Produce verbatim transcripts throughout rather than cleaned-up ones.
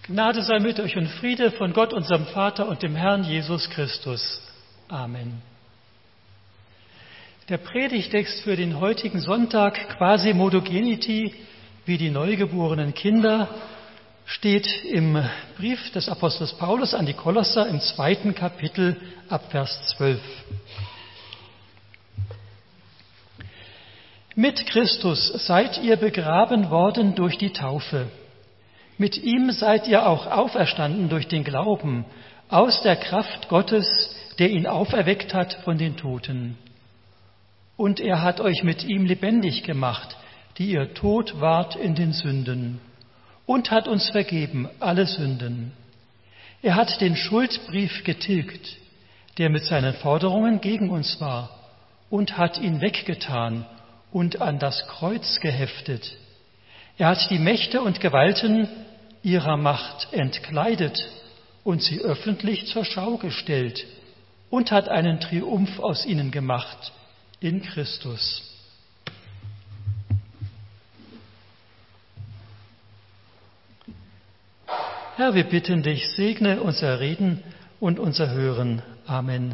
Gnade sei mit euch und Friede von Gott, unserem Vater und dem Herrn Jesus Christus. Amen. Der Predigtext für den heutigen Sonntag, Quasi-Modogeniti, wie die neugeborenen Kinder, steht im Brief des Apostels Paulus an die Kolosser im zweiten Kapitel ab Vers zwölf. Mit Christus seid ihr begraben worden durch die Taufe. Mit ihm seid ihr auch auferstanden durch den Glauben aus der Kraft Gottes, der ihn auferweckt hat von den Toten. Und er hat euch mit ihm lebendig gemacht, die ihr tot wart in den Sünden, und hat uns vergeben alle Sünden. Er hat den Schuldbrief getilgt, der mit seinen Forderungen gegen uns war, und hat ihn weggetan und an das Kreuz geheftet. Er hat die Mächte und Gewalten ihrer Macht entkleidet und sie öffentlich zur Schau gestellt und hat einen Triumph aus ihnen gemacht in Christus. Herr, wir bitten dich, segne unser Reden und unser Hören. Amen.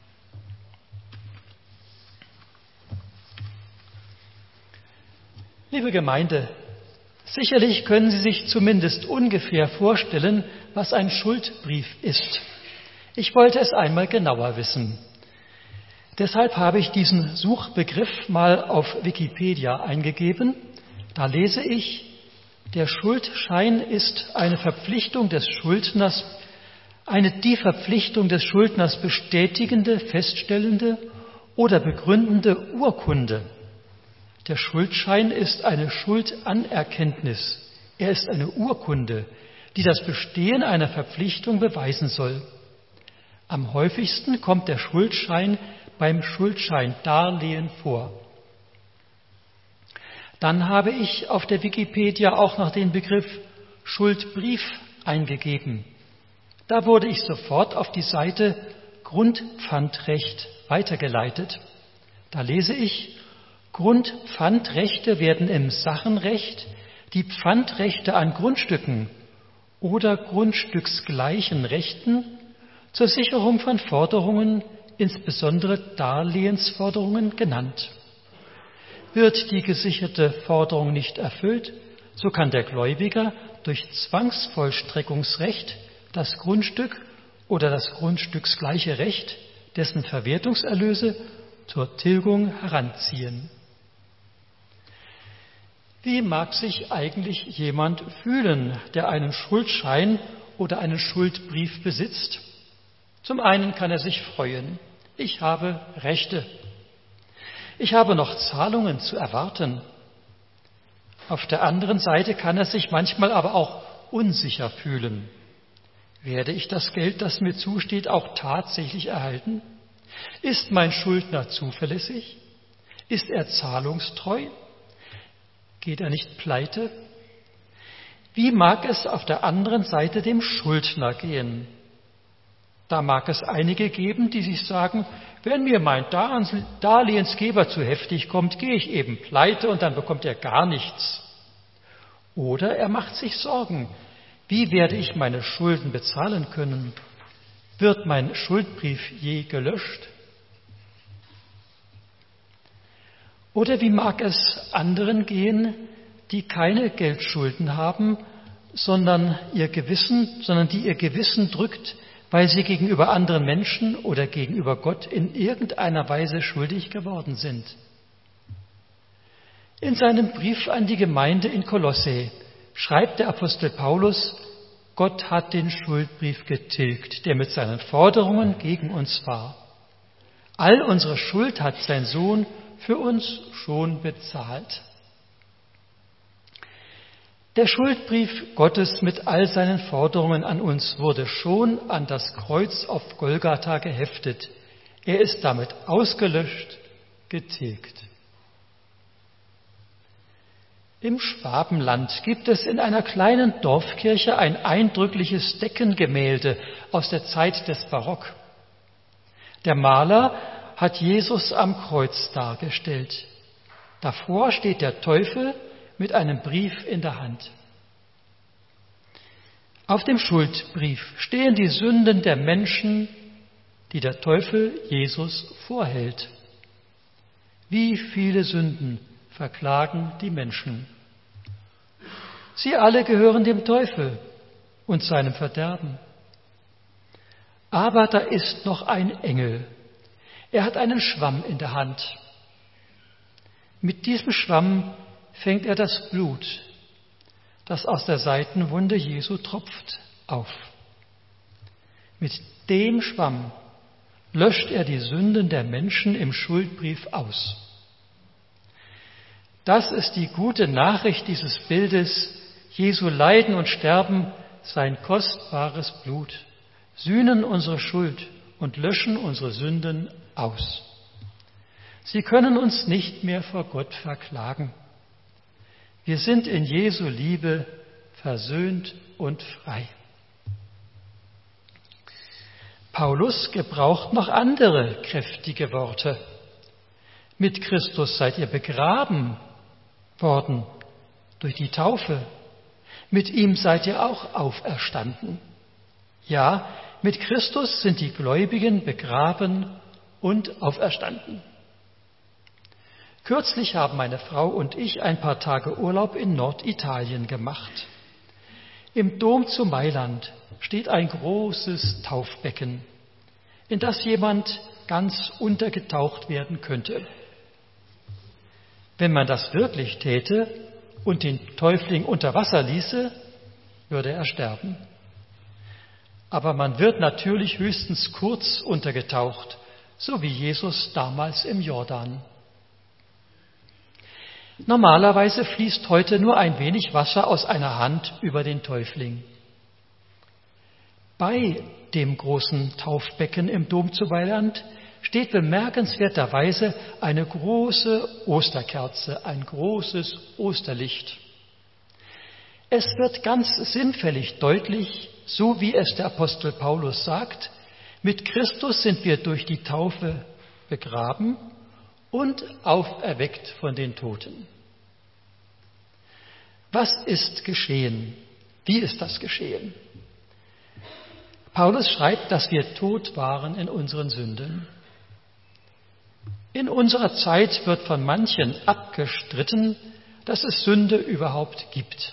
Liebe Gemeinde, sicherlich können Sie sich zumindest ungefähr vorstellen, was ein Schuldbrief ist. Ich wollte es einmal genauer wissen. Deshalb habe ich diesen Suchbegriff mal auf Wikipedia eingegeben. Da lese ich: Der Schuldschein ist eine Verpflichtung des Schuldners, eine die Verpflichtung des Schuldners bestätigende, feststellende oder begründende Urkunde. Der Schuldschein ist eine Schuldanerkenntnis. Er ist eine Urkunde, die das Bestehen einer Verpflichtung beweisen soll. Am häufigsten kommt der Schuldschein beim Schuldscheindarlehen vor. Dann habe ich auf der Wikipedia auch noch den Begriff Schuldbrief eingegeben. Da wurde ich sofort auf die Seite Grundpfandrecht weitergeleitet. Da lese ich: Grundpfandrechte werden im Sachenrecht die Pfandrechte an Grundstücken oder grundstücksgleichen Rechten zur Sicherung von Forderungen, insbesondere Darlehensforderungen, genannt. Wird die gesicherte Forderung nicht erfüllt, so kann der Gläubiger durch Zwangsvollstreckungsrecht das Grundstück oder das grundstücksgleiche Recht, dessen Verwertungserlöse zur Tilgung heranziehen. Wie mag sich eigentlich jemand fühlen, der einen Schuldschein oder einen Schuldbrief besitzt? Zum einen kann er sich freuen: Ich habe Rechte. Ich habe noch Zahlungen zu erwarten. Auf der anderen Seite kann er sich manchmal aber auch unsicher fühlen. Werde ich das Geld, das mir zusteht, auch tatsächlich erhalten? Ist mein Schuldner zuverlässig? Ist er zahlungstreu? Geht er nicht pleite? Wie mag es auf der anderen Seite dem Schuldner gehen? Da mag es einige geben, die sich sagen: Wenn mir mein Darlehensgeber zu heftig kommt, gehe ich eben pleite und dann bekommt er gar nichts. Oder er macht sich Sorgen: Wie werde ich meine Schulden bezahlen können? Wird mein Schuldbrief je gelöscht? Oder wie mag es anderen gehen, die keine Geldschulden haben, sondern ihr Gewissen, sondern die ihr Gewissen drückt, weil sie gegenüber anderen Menschen oder gegenüber Gott in irgendeiner Weise schuldig geworden sind? In seinem Brief an die Gemeinde in Kolosse schreibt der Apostel Paulus: Gott hat den Schuldbrief getilgt, der mit seinen Forderungen gegen uns war. All unsere Schuld hat sein Sohn für uns schon bezahlt. Der Schuldbrief Gottes mit all seinen Forderungen an uns wurde schon an das Kreuz auf Golgatha geheftet. Er ist damit ausgelöscht, getilgt. Im Schwabenland gibt es in einer kleinen Dorfkirche ein eindrückliches Deckengemälde aus der Zeit des Barock. Der Maler hat Jesus am Kreuz dargestellt. Davor steht der Teufel mit einem Brief in der Hand. Auf dem Schuldbrief stehen die Sünden der Menschen, die der Teufel Jesus vorhält. Wie viele Sünden verklagen die Menschen? Sie alle gehören dem Teufel und seinem Verderben. Aber da ist noch ein Engel. Er hat einen Schwamm in der Hand. Mit diesem Schwamm fängt er das Blut, das aus der Seitenwunde Jesu tropft, auf. Mit dem Schwamm löscht er die Sünden der Menschen im Schuldbrief aus. Das ist die gute Nachricht dieses Bildes: Jesu Leiden und Sterben, sein kostbares Blut, sühnen unsere Schuld und löschen unsere Sünden aus. Sie können uns nicht mehr vor Gott verklagen. Wir sind in Jesu Liebe versöhnt und frei. Paulus gebraucht noch andere kräftige Worte. Mit Christus seid ihr begraben worden durch die Taufe. Mit ihm seid ihr auch auferstanden. Ja, mit Christus sind die Gläubigen begraben und auferstanden. Kürzlich haben meine Frau und ich ein paar Tage Urlaub in Norditalien gemacht. Im Dom zu Mailand steht ein großes Taufbecken, in das jemand ganz untergetaucht werden könnte. Wenn man das wirklich täte und den Täufling unter Wasser ließe, würde er sterben. Aber man wird natürlich höchstens kurz untergetaucht, so wie Jesus damals im Jordan. Normalerweise fließt heute nur ein wenig Wasser aus einer Hand über den Täufling. Bei dem großen Taufbecken im Dom zu Mailand steht bemerkenswerterweise eine große Osterkerze, ein großes Osterlicht. Es wird ganz sinnfällig deutlich, so wie es der Apostel Paulus sagt: Mit Christus sind wir durch die Taufe begraben und auferweckt von den Toten. Was ist geschehen? Wie ist das geschehen? Paulus schreibt, dass wir tot waren in unseren Sünden. In unserer Zeit wird von manchen abgestritten, dass es Sünde überhaupt gibt.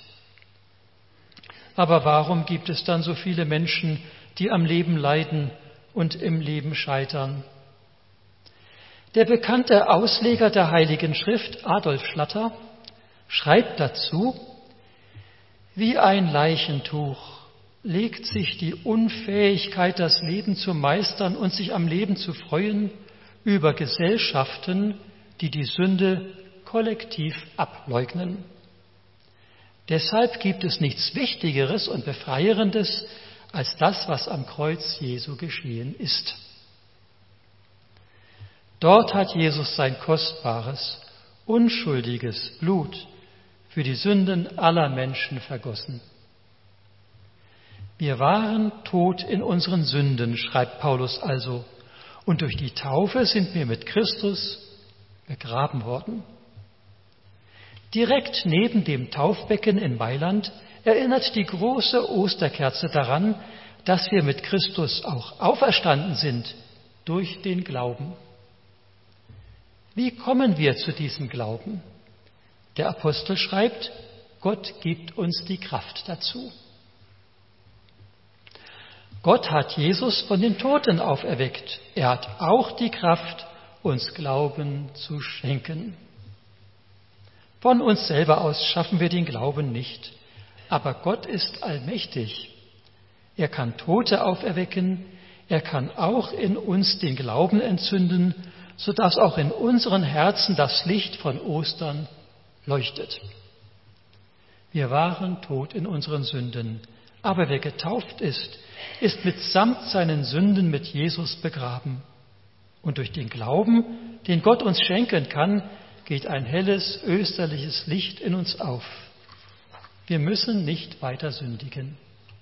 Aber warum gibt es dann so viele Menschen, die am Leben leiden und im Leben scheitern? Der bekannte Ausleger der Heiligen Schrift, Adolf Schlatter, schreibt dazu: Wie ein Leichentuch legt sich die Unfähigkeit, das Leben zu meistern und sich am Leben zu freuen, über Gesellschaften, die die Sünde kollektiv ableugnen. Deshalb gibt es nichts Wichtigeres und Befreierendes als das, was am Kreuz Jesu geschehen ist. Dort hat Jesus sein kostbares, unschuldiges Blut für die Sünden aller Menschen vergossen. Wir waren tot in unseren Sünden, schreibt Paulus also, und durch die Taufe sind wir mit Christus begraben worden. Direkt neben dem Taufbecken in Mailand erinnert die große Osterkerze daran, dass wir mit Christus auch auferstanden sind durch den Glauben. Wie kommen wir zu diesem Glauben? Der Apostel schreibt: Gott gibt uns die Kraft dazu. Gott hat Jesus von den Toten auferweckt. Er hat auch die Kraft, uns Glauben zu schenken. Von uns selber aus schaffen wir den Glauben nicht, aber Gott ist allmächtig. Er kann Tote auferwecken, er kann auch in uns den Glauben entzünden, sodass auch in unseren Herzen das Licht von Ostern leuchtet. Wir waren tot in unseren Sünden, aber wer getauft ist, ist mitsamt seinen Sünden mit Jesus begraben. Und durch den Glauben, den Gott uns schenken kann, geht ein helles, österliches Licht in uns auf. Wir müssen nicht weiter sündigen.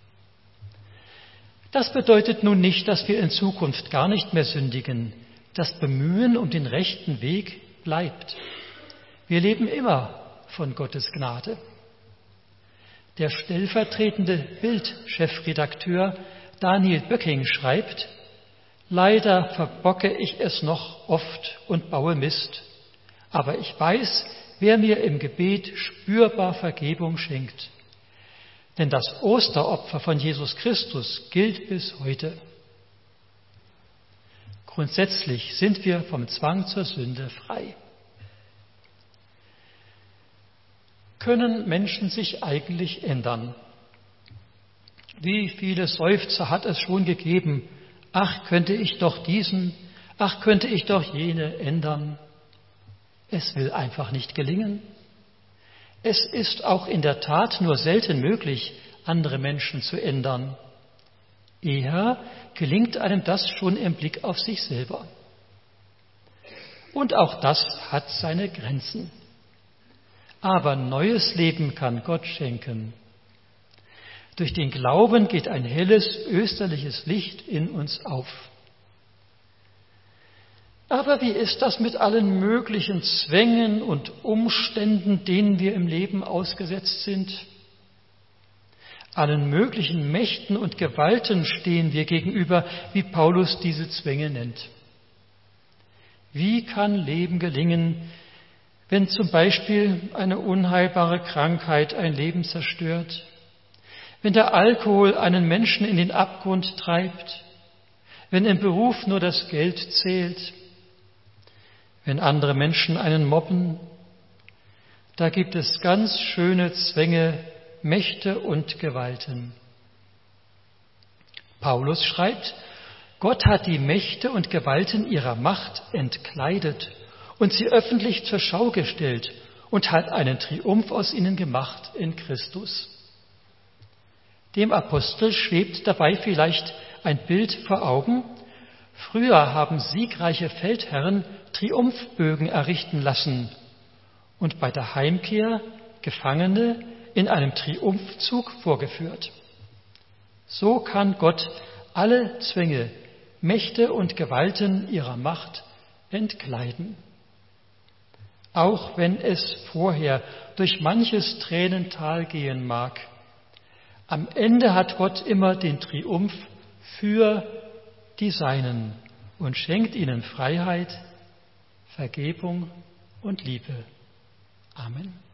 Das bedeutet nun nicht, dass wir in Zukunft gar nicht mehr sündigen. Das Bemühen um den rechten Weg bleibt. Wir leben immer von Gottes Gnade. Der stellvertretende Bild-Chefredakteur Daniel Böcking schreibt: Leider verbocke ich es noch oft und baue Mist, aber ich weiß, wer mir im Gebet spürbar Vergebung schenkt. Denn das Osteropfer von Jesus Christus gilt bis heute. Grundsätzlich sind wir vom Zwang zur Sünde frei. Können Menschen sich eigentlich ändern? Wie viele Seufzer hat es schon gegeben? Ach, könnte ich doch diesen, ach, könnte ich doch jene ändern. Es will einfach nicht gelingen. Es ist auch in der Tat nur selten möglich, andere Menschen zu ändern. Eher gelingt einem das schon im Blick auf sich selber. Und auch das hat seine Grenzen. Aber neues Leben kann Gott schenken. Durch den Glauben geht ein helles, österliches Licht in uns auf. Aber wie ist das mit allen möglichen Zwängen und Umständen, denen wir im Leben ausgesetzt sind? Allen möglichen Mächten und Gewalten stehen wir gegenüber, wie Paulus diese Zwänge nennt. Wie kann Leben gelingen, wenn zum Beispiel eine unheilbare Krankheit ein Leben zerstört, wenn der Alkohol einen Menschen in den Abgrund treibt, wenn im Beruf nur das Geld zählt, wenn andere Menschen einen mobben? Da gibt es ganz schöne Zwänge, Mächte und Gewalten. Paulus schreibt, Gott hat die Mächte und Gewalten ihrer Macht entkleidet und sie öffentlich zur Schau gestellt und hat einen Triumph aus ihnen gemacht in Christus. Dem Apostel schwebt dabei vielleicht ein Bild vor Augen. Früher haben siegreiche Feldherren Triumphbögen errichten lassen und bei der Heimkehr Gefangene in einem Triumphzug vorgeführt. So kann Gott alle Zwänge, Mächte und Gewalten ihrer Macht entkleiden. Auch wenn es vorher durch manches Tränental gehen mag, am Ende hat Gott immer den Triumph für die Seinen und schenkt ihnen Freiheit, Vergebung und Liebe. Amen.